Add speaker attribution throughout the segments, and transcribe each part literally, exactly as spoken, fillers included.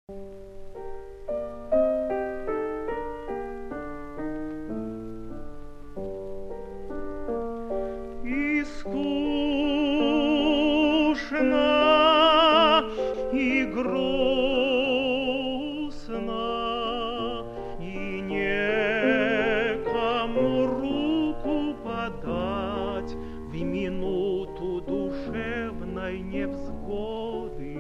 Speaker 1: И скучно, и грустно, и некому руку подать в минуту душевной невзгоды.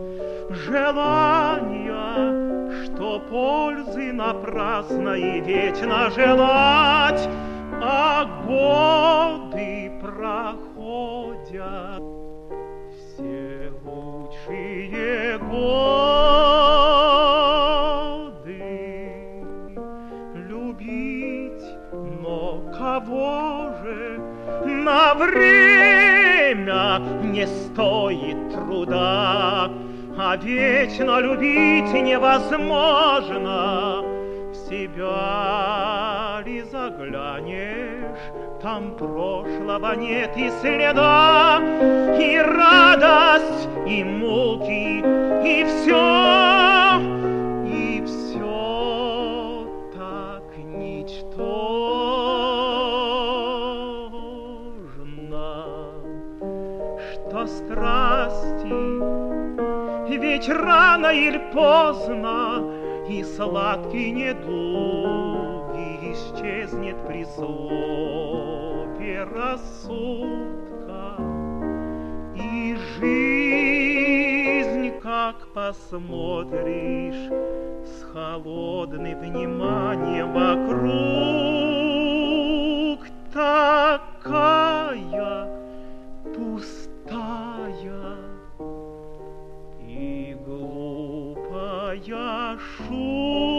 Speaker 1: Желания, что пользы напрасно и вечно желать, а годы проходят, все лучшие годы. Любить, но кого же на время не стоит труда, а вечно любить невозможно. В себя ли заглянешь, там прошлого нет и следа, и радость, и муки, и все, и все так ничтожно, что страсти ведь рано или поздно и сладкий недуг исчезнет при зове рассудка, и жизнь, как посмотришь, с холодным вниманием вокруг, такая пустая и глупая шутка.